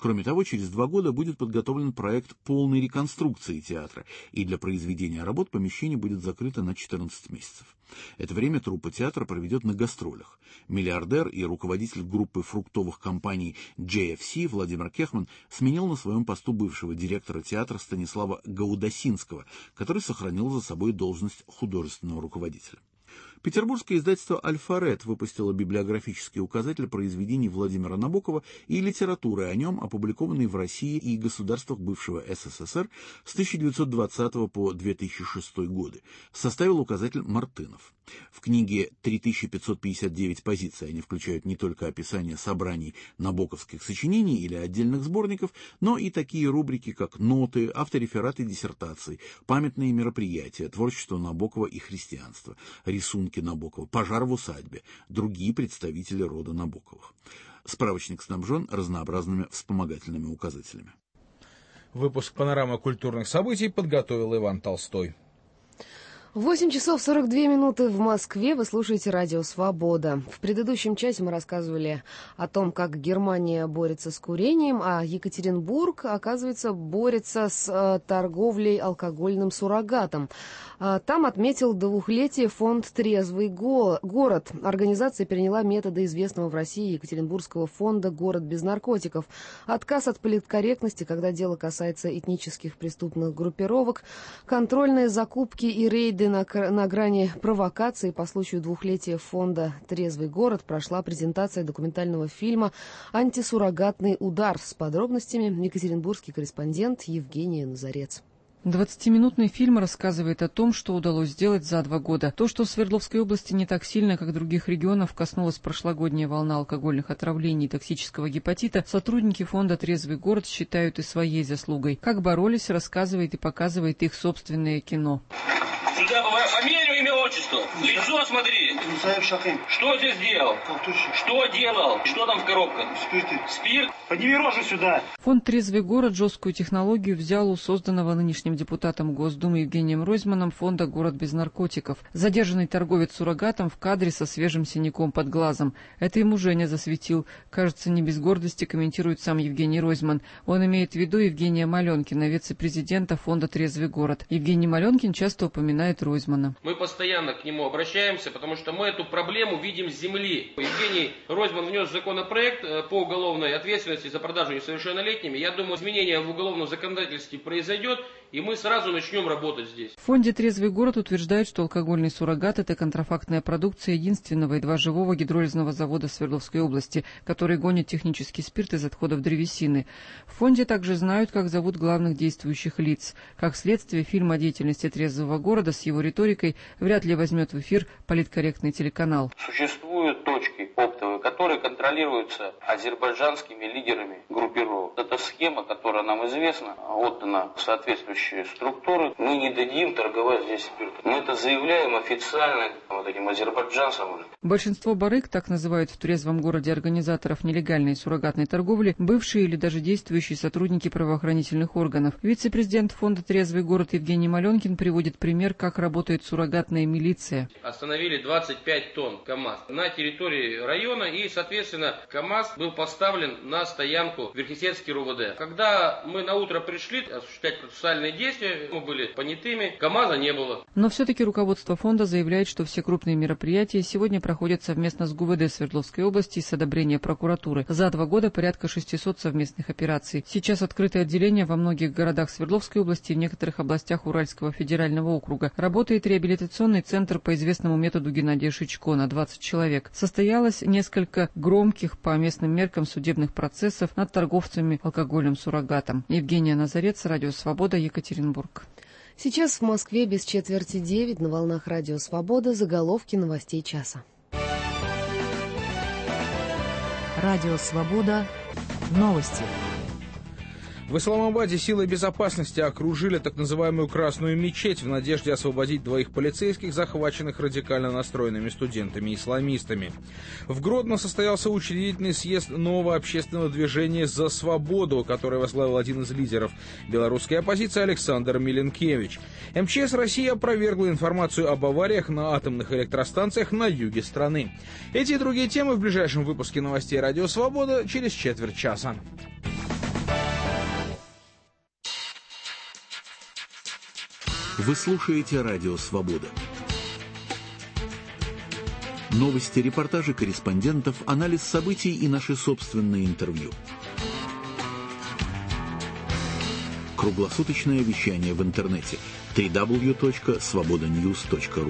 Кроме того, через 2 года будет подготовлен проект полной реконструкции театра, и для произведения работ помещение будет закрыто на 14 месяцев. Это время труппа театра проведет на гастролях. Миллиардер и руководитель группы фруктовых компаний JFC Владимир Кехман сменил на своем посту бывшего директора театра Станислава Гаудасинского, который сохранил за собой должность художественного руководителя. Петербургское издательство «Альфарет» выпустило библиографический указатель произведений Владимира Набокова и литературы о нем, опубликованной в России и государствах бывшего СССР с 1920 по 2006 годы. Составил указатель Мартынов. В книге 3559 позиций они включают не только описание собраний набоковских сочинений или отдельных сборников, но и такие рубрики, как ноты, авторефераты диссертаций, памятные мероприятия, творчество Набокова и христианство, рисунки Набокова, пожар в усадьбе, другие представители рода Набоковых. Справочник снабжен разнообразными вспомогательными указателями. Выпуск «Панорамы культурных событий» подготовил Иван Толстой. 8 часов 42 минуты в Москве. Вы слушаете радио «Свобода». В предыдущем часе мы рассказывали о том, как Германия борется с курением, а Екатеринбург, оказывается, борется с торговлей алкогольным суррогатом. Там отметил 2-летие фонд «Трезвый город». Организация переняла методы известного в России Екатеринбургского фонда «Город без наркотиков». Отказ от политкорректности, когда дело касается этнических преступных группировок, контрольные закупки и рейды на грани провокации. По случаю 2-летия фонда «Трезвый город» прошла презентация документального фильма «Антисуррогатный удар». С подробностями екатеринбургский корреспондент Евгения Назарец. 20-минутный фильм рассказывает о том, что удалось сделать за 2 года. То, что в Свердловской области не так сильно, как в других регионах, коснулась прошлогодняя волна алкогольных отравлений и токсического гепатита, сотрудники фонда «Трезвый город» считают и своей заслугой. Как боролись, рассказывает и показывает их собственное кино. Сюда фамилию, имя, отчество. Лицо смотри. Что здесь делал? Что делал? Что там в коробках? Спирт. Подними рожу сюда. Фонд «Трезвый город» жесткую технологию взял у созданного нынешним депутатом Госдумы Евгением Ройзманом фонда «Город без наркотиков». Задержанный торговец суррогатом в кадре со свежим синяком под глазом. Это ему Женя засветил. Кажется, не без гордости комментирует сам Евгений Ройзман. Он имеет в виду Евгения Маленкина, вице-президента фонда «Трезвый город». Евгений Маленкин часто упоминает Ройзмана. Мы постоянно к нему обращаемся, потому что мы эту проблему видим с земли. Евгений Ройзман внес законопроект по уголовной ответственности за продажу несовершеннолетними. Я думаю, изменение в уголовном законодательстве произойдет, и мы сразу начнем работать здесь. В фонде «Трезвый город» утверждают, что алкогольный суррогат – это контрафактная продукция единственного едва живого гидролизного завода Свердловской области, который гонит технический спирт из отходов древесины. В фонде также знают, как зовут главных действующих лиц. Как следствие, фильм о деятельности «Трезвого города» с его риторикой вряд ли возьмет в эфир политкорректный телеканал. Существуют точки оптовые, которые контролируются азербайджанскими лидерами группировок. Это схема, которая нам известна, отдана в соответствующие структуры. Мы не дадим торговать здесь спиртом. Мы это заявляем официально вот этим азербайджанцам. Большинство барыг, так называют в трезвом городе организаторов нелегальной суррогатной торговли, бывшие или даже действующие сотрудники правоохранительных органов. Вице-президент фонда «Трезвый город» Евгений Маленкин приводит пример, как работает суррогатная милиция. Остановили 25 тонн КАМАЗ на территории района, и, соответственно, КАМАЗ был поставлен на стоянку в Верхесецкий РУВД. Когда мы на утро пришли осуществлять процессуальные действия, мы были понятыми, КАМАЗа не было. Но все-таки руководство фонда заявляет, что все крупные мероприятия сегодня проходят совместно с ГУВД Свердловской области и с одобрения прокуратуры. За 2 года порядка 600 совместных операций. Сейчас открыты отделения во многих городах Свердловской области и в некоторых областях Уральского федерального округа. Работает реабилитационный центр по известному методу Геннадия Шичко на 20 человек. Состоялось несколько громких по местным меркам судебных процессов над торговцами алкогольным суррогатом. Евгения Назарец, радио «Свобода», Екатеринбург. Сейчас в Москве без 8:45 на волнах радио «Свобода» заголовки новостей часа. Радио «Свобода». Новости. В Исламабаде силы безопасности окружили так называемую «Красную мечеть» в надежде освободить 2 полицейских, захваченных радикально настроенными студентами-исламистами. В Гродно состоялся учредительный съезд нового общественного движения «За свободу», который возглавил один из лидеров белорусской оппозиции Александр Миленкевич. МЧС России опровергла информацию об авариях на атомных электростанциях на юге страны. Эти и другие темы в ближайшем выпуске новостей «Радио Свобода» через 15 минут. Вы слушаете «Радио Свобода». Новости, репортажи корреспондентов, анализ событий и наши собственные интервью. Круглосуточное вещание в интернете www.svobodanews.ru.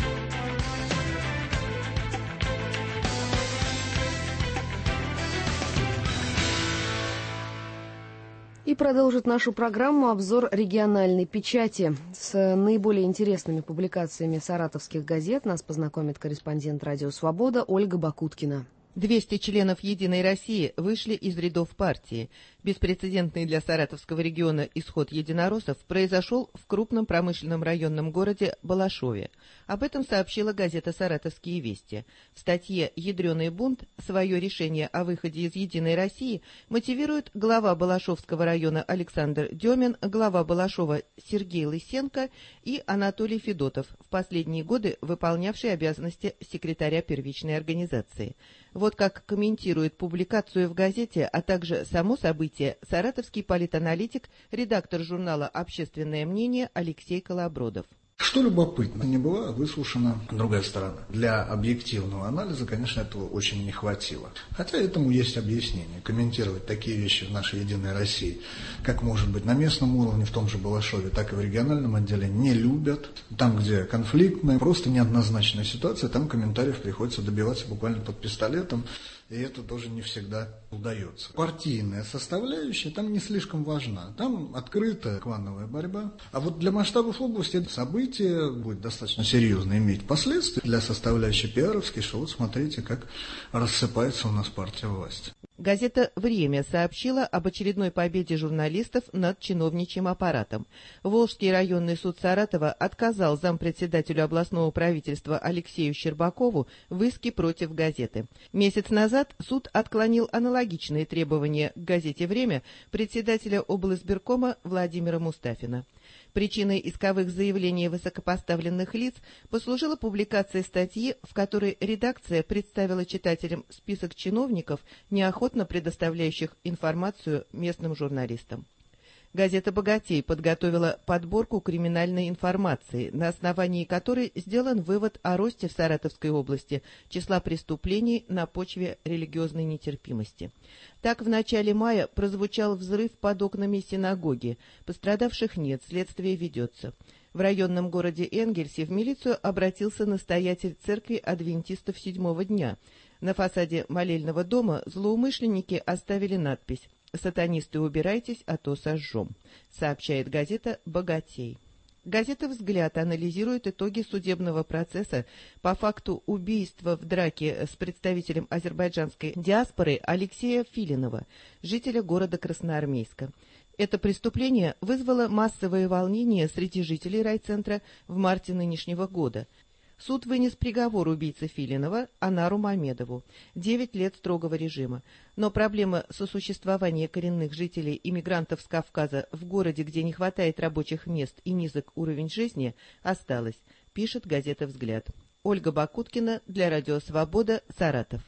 И продолжит нашу программу обзор региональной печати. С наиболее интересными публикациями саратовских газет нас познакомит корреспондент «Радио Свобода» Ольга Бакуткина. 200 членов «Единой России» вышли из рядов партии. Беспрецедентный для Саратовского региона исход единороссов произошел в крупном промышленном районном городе Балашове. Об этом сообщила газета «Саратовские вести». В статье «Ядреный бунт» свое решение о выходе из «Единой России» мотивирует глава Балашовского района Александр Демин, глава Балашова Сергей Лысенко и Анатолий Федотов, в последние годы выполнявший обязанности секретаря первичной организации. Вот как комментирует публикацию в газете, а также само событие, саратовский политаналитик, редактор журнала «Общественное мнение» Алексей Колобродов. Что любопытно, не была выслушана другая сторона. Для объективного анализа, конечно, этого очень не хватило. Хотя этому есть объяснение. Комментировать такие вещи в нашей «Единой России», как может быть на местном уровне, в том же Балашове, так и в региональном отделе, не любят. Там, где конфликтная, просто неоднозначная ситуация, там комментариев приходится добиваться буквально под пистолетом. И это тоже не всегда удается. Партийная составляющая там не слишком важна. Там открытая клановая борьба. А вот для масштабов области событие будет достаточно серьезно иметь последствия для составляющей пиаровской, что вот смотрите, как рассыпается у нас партия власти. Газета «Время» сообщила об очередной победе журналистов над чиновничьим аппаратом. Волжский районный суд Саратова отказал зампредседателю областного правительства Алексею Щербакову в иске против газеты. Месяц назад суд отклонил аналогичные требования к газете «Время» председателя облсбиркома Владимира Мустафина. Причиной исковых заявлений высокопоставленных лиц послужила публикация статьи, в которой редакция представила читателям список чиновников, неохотно предоставляющих информацию местным журналистам. Газета «Богатей» подготовила подборку криминальной информации, на основании которой сделан вывод о росте в Саратовской области числа преступлений на почве религиозной нетерпимости. Так, в начале мая прозвучал взрыв под окнами синагоги. Пострадавших нет, следствие ведется. В районном городе Энгельсе в милицию обратился настоятель церкви адвентистов седьмого дня. На фасаде молельного дома злоумышленники оставили надпись «Сатанисты, убирайтесь, а то сожжем», сообщает газета «Богатей». Газета «Взгляд» анализирует итоги судебного процесса по факту убийства в драке с представителем азербайджанской диаспоры Алексея Филинова, жителя города Красноармейска. Это преступление вызвало массовые волнения среди жителей райцентра в марте нынешнего года. Суд вынес приговор убийце Филинова Анару Мамедову – 9 лет строгого режима. Но проблема сосуществования коренных жителей иммигрантов с Кавказа в городе, где не хватает рабочих мест и низок уровень жизни, осталась, пишет газета «Взгляд». Ольга Бакуткина для «Радио Свобода», Саратов.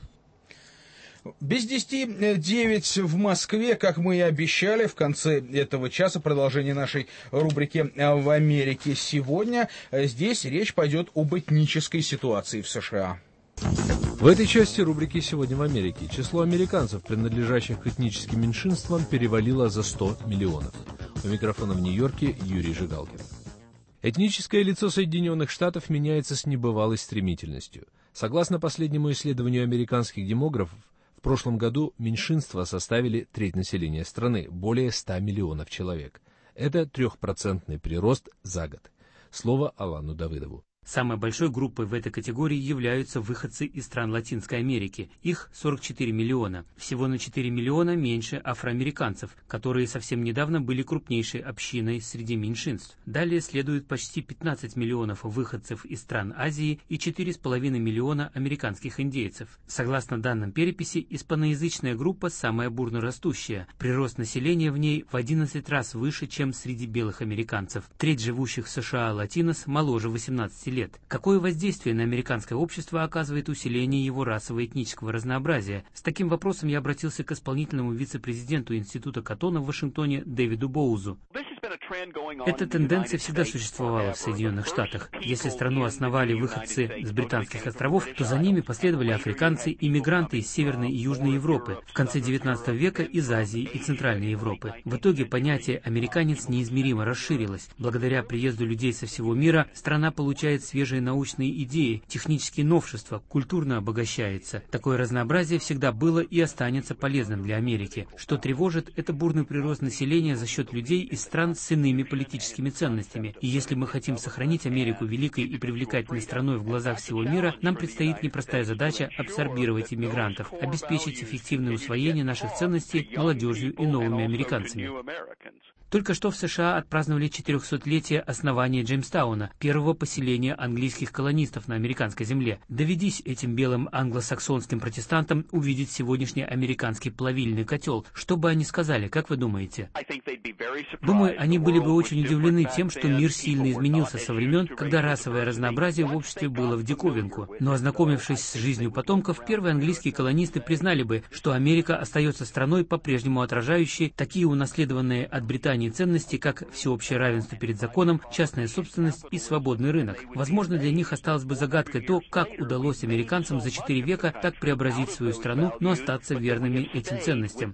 Без 10:09 в Москве, как мы и обещали, в конце этого часа продолжение нашей рубрики «В Америке сегодня». Здесь речь пойдет об этнической ситуации в США. В этой части рубрики «Сегодня в Америке» число американцев, принадлежащих к этническим меньшинствам, перевалило за 100 миллионов. У микрофона в Нью-Йорке Юрий Жигалкин. Этническое лицо Соединенных Штатов меняется с небывалой стремительностью. Согласно последнему исследованию американских демографов, в прошлом году меньшинства составили треть населения страны, более 100 миллионов человек. Это 3% прирост за год. Слово Алану Давыдову. Самой большой группой в этой категории являются выходцы из стран Латинской Америки. Их 44 миллиона. Всего на 4 миллиона меньше афроамериканцев, которые совсем недавно были крупнейшей общиной среди меньшинств. Далее следует почти 15 миллионов выходцев из стран Азии и 4,5 миллиона американских индейцев. Согласно данным переписи, испаноязычная группа самая бурно растущая. Прирост населения в ней в 11 раз выше, чем среди белых американцев. Треть живущих в США латинос моложе 18 лет. Какое воздействие на американское общество оказывает усиление его расово-этнического разнообразия? С таким вопросом я обратился к исполнительному вице-президенту Института Каттона в Вашингтоне Дэвиду Боузу. Эта тенденция всегда существовала в Соединенных Штатах. Если страну основали выходцы с британских островов, то за ними последовали африканцы и мигранты из Северной и Южной Европы, в конце XIX века из Азии и Центральной Европы. В итоге понятие «американец» неизмеримо расширилось. Благодаря приезду людей со всего мира страна получает свежие научные идеи, технические новшества, культурно обогащается. Такое разнообразие всегда было и останется полезным для Америки. Что тревожит, это бурный прирост населения за счет людей из стран с иными политическими ценностями. И если мы хотим сохранить Америку великой и привлекательной страной в глазах всего мира, нам предстоит непростая задача абсорбировать иммигрантов, обеспечить эффективное усвоение наших ценностей молодежью и новыми американцами. Только что в США отпраздновали 400-летие основания Джеймстауна, первого поселения английских колонистов на американской земле. Доведись этим белым англосаксонским протестантам увидеть сегодняшний американский плавильный котел. Что бы они сказали, как вы думаете? Думаю, они были бы очень удивлены тем, что мир сильно изменился со времен, когда расовое разнообразие в обществе было в диковинку. Но ознакомившись с жизнью потомков, первые английские колонисты признали бы, что Америка остается страной, по-прежнему отражающей такие унаследованные от Британии ценности, как всеобщее равенство перед законом, частная собственность и свободный рынок. Возможно, для них осталось бы загадкой то, как удалось американцам за 4 века так преобразить свою страну, но остаться верными этим ценностям.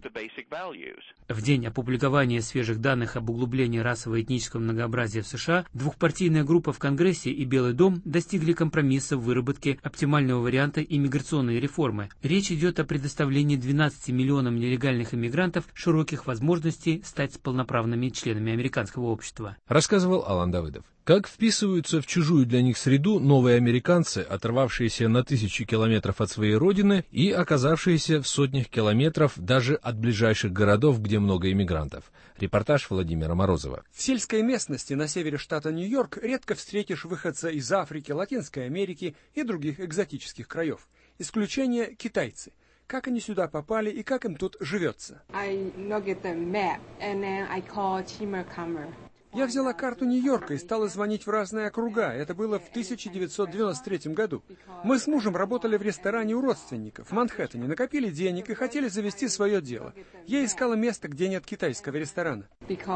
В день опубликования свежих данных об углублении расово-этнического многообразия в США, двухпартийная группа в Конгрессе и Белый дом достигли компромисса в выработке оптимального варианта иммиграционной реформы. Речь идет о предоставлении 12 миллионам нелегальных иммигрантов широких возможностей стать полноправными членами американского общества. Рассказывал Алан Давыдов. Как вписываются в чужую для них среду новые американцы, оторвавшиеся на тысячи километров от своей родины и оказавшиеся в сотнях километров даже от ближайших городов, где много иммигрантов. Репортаж Владимира Морозова. В сельской местности на севере штата Нью-Йорк редко встретишь выходца из Африки, Латинской Америки и других экзотических краев. Исключение – китайцы. Как они сюда попали и как им тут живется? Я взяла карту Нью-Йорка и стала звонить в разные округа. Это было в 1993 году. Мы с мужем работали в ресторане у родственников в Манхэттене, накопили денег и хотели завести свое дело. Я искала место, где нет китайского ресторана.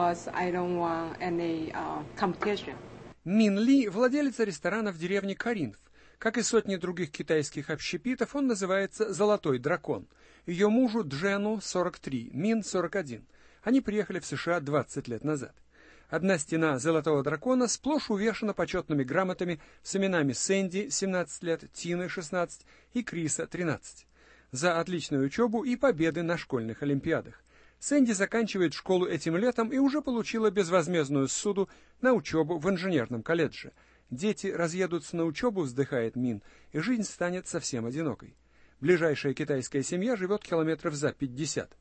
Мин Ли – владелица ресторана в деревне Каринф. Как и сотни других китайских общепитов, он называется «Золотой дракон». Ее мужу Джену 43, Мин 41. Они приехали в США 20 лет назад. Одна стена «Золотого дракона» сплошь увешана почетными грамотами с именами Сэнди, 17 лет, Тины, 16 и Криса, 13. За отличную учебу и победы на школьных олимпиадах. Сэнди заканчивает школу этим летом и уже получила безвозмездную ссуду на учебу в инженерном колледже. Дети разъедутся на учебу, вздыхает Мин, и жизнь станет совсем одинокой. Ближайшая китайская семья живет километров за 50.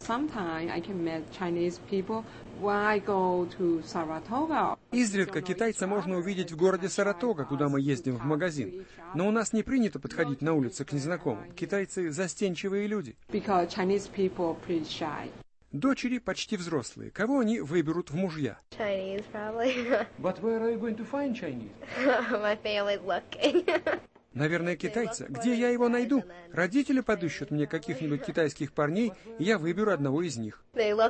Изредка китайца можно увидеть в городе Саратога, куда мы ездим в магазин. Но у нас не принято подходить на улице к незнакомым. Китайцы застенчивые люди. Дочери почти взрослые. Кого они выберут в мужья? Chinese, probably. But where are you going to find Chinese? My family's looking. Наверное, китайца. Где я его найду? Родители подыщут мне каких-нибудь китайских парней, и я выберу одного из них.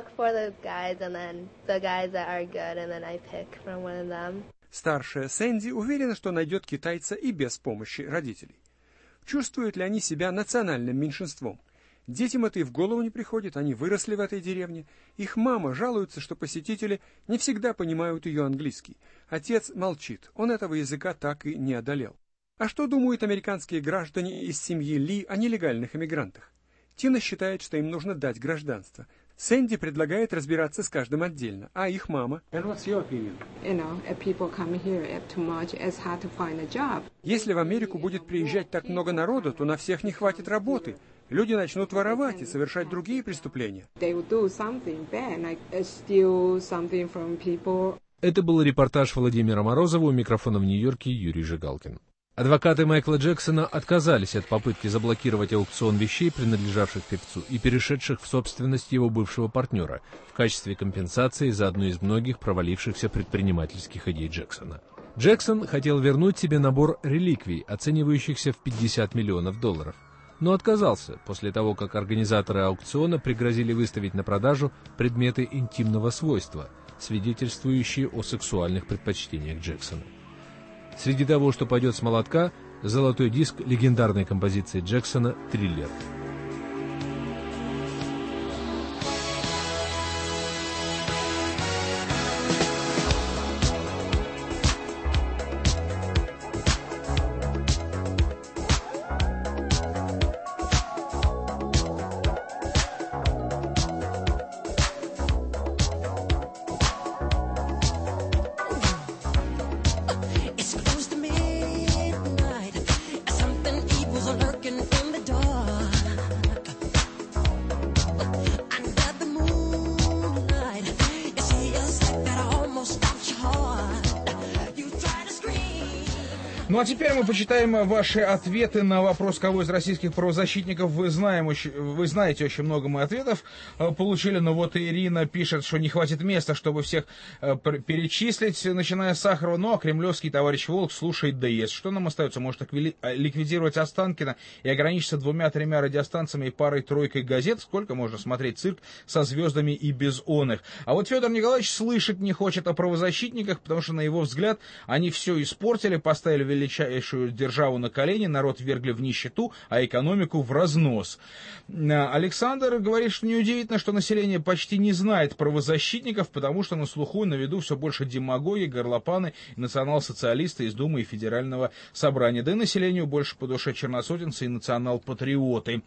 Старшая Сэнди уверена, что найдет китайца и без помощи родителей. Чувствуют ли они себя национальным меньшинством? Детям это и в голову не приходит, они выросли в этой деревне. Их мама жалуется, что посетители не всегда понимают ее английский. Отец молчит, он этого языка так и не одолел. А что думают американские граждане из семьи Ли о нелегальных иммигрантах? Тина считает, что им нужно дать гражданство. Сэнди предлагает разбираться с каждым отдельно, а их мама... Если в Америку будет приезжать так много народу, то на всех не хватит работы. Люди начнут воровать и совершать другие преступления. Это был репортаж Владимира Морозова, у микрофона в Нью-Йорке Юрий Жигалкин. Адвокаты Майкла Джексона отказались от попытки заблокировать аукцион вещей, принадлежавших певцу, и перешедших в собственность его бывшего партнера в качестве компенсации за одну из многих провалившихся предпринимательских идей Джексона. Джексон хотел вернуть себе набор реликвий, оценивающихся в $50 миллионов, но отказался после того, как организаторы аукциона пригрозили выставить на продажу предметы интимного свойства, свидетельствующие о сексуальных предпочтениях Джексона. Среди того, что пойдет с молотка, золотой диск легендарной композиции Джексона «Триллер». Ну а теперь мы почитаем ваши ответы на вопрос, кого из российских правозащитников вы знаете. Очень много мы ответов получили, но вот Ирина пишет, что не хватит места, чтобы всех перечислить, начиная с Сахарова. Ну а кремлевский товарищ Волк слушает ДС. Что нам остается? Может ликвидировать Останкино и ограничиться 2-3 радиостанциями и парой-тройкой газет? Сколько можно смотреть цирк со звездами и без оных? А вот Федор Николаевич слышать не хочет о правозащитниках, потому что, на его взгляд, они все испортили, поставили величайшую державу на колени, народ ввергли в нищету, а экономику в разнос. Александр говорит, что неудивительно, что население почти не знает правозащитников, потому что на слуху и на виду все больше демагоги, горлопаны, национал-социалисты из Думы и Федерального собрания. Да и населению больше по душе черносотенцы и национал-патриоты.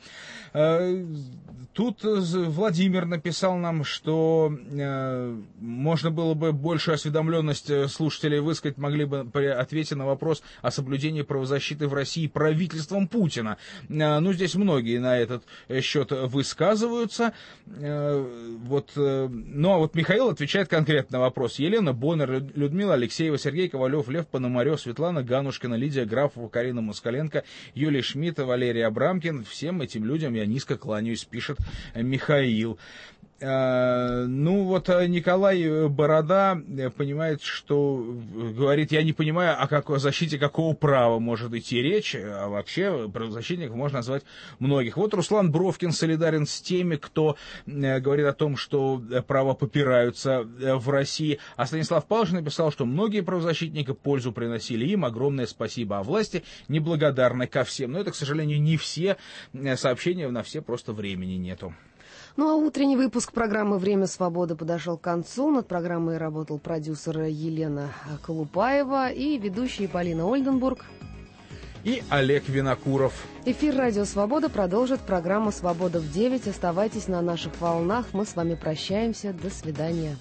Тут Владимир написал нам, что можно было бы большую осведомленность слушателей высказать, могли бы при ответе на вопрос о соблюдении правозащиты в России правительством Путина. Ну, здесь многие на этот счет высказываются. Ну, а вот Михаил отвечает конкретно на вопрос. Елена Боннер, Людмила Алексеева, Сергей Ковалев, Лев Пономарев, Светлана Ганушкина, Лидия Графова, Карина Москаленко, Юлия Шмидт, Валерий Абрамкин. Всем этим людям я низко кланяюсь, пишет Михаил. Ну вот Николай Борода понимает, что говорит, я не понимаю, о защите какого права может идти речь, а вообще правозащитников можно назвать многих. Вот Руслан Бровкин солидарен с теми, кто говорит о том, что права попираются в России, а Станислав Павлович написал, что многие правозащитники пользу приносили им, огромное спасибо, а власти неблагодарны ко всем. Но это, к сожалению, не все сообщения, на все просто времени нету. Ну а утренний выпуск программы «Время свободы» подошел к концу. Над программой работал продюсер Елена Колупаева и ведущие Полина Ольденбург и Олег Винокуров. Эфир «Радио Свобода» продолжит программа «Свобода в 9». Оставайтесь на наших волнах. Мы с вами прощаемся. До свидания.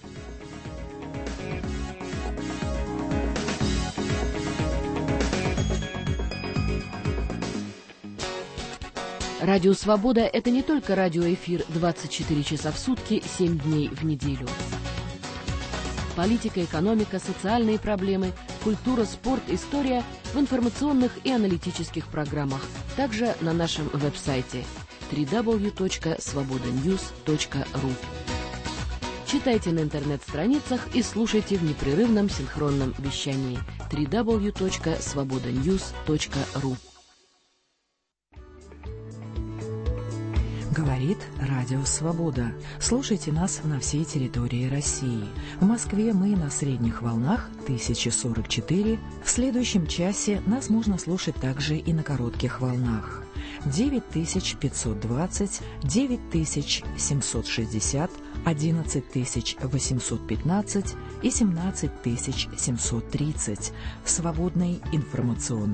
Радио «Свобода» — это не только радиоэфир 24 часа в сутки, 7 дней в неделю. Политика, экономика, социальные проблемы, культура, спорт, история в информационных и аналитических программах. Также на нашем веб-сайте www.svobodanews.ru. Читайте на интернет-страницах и слушайте в непрерывном синхронном вещании www.svobodanews.ru. Говорит Радио Свобода. Слушайте нас на всей территории России. В Москве мы на средних волнах 1044. В следующем часе нас можно слушать также и на коротких волнах. 9520, 9760, 11815 и 17730. Свободный информационный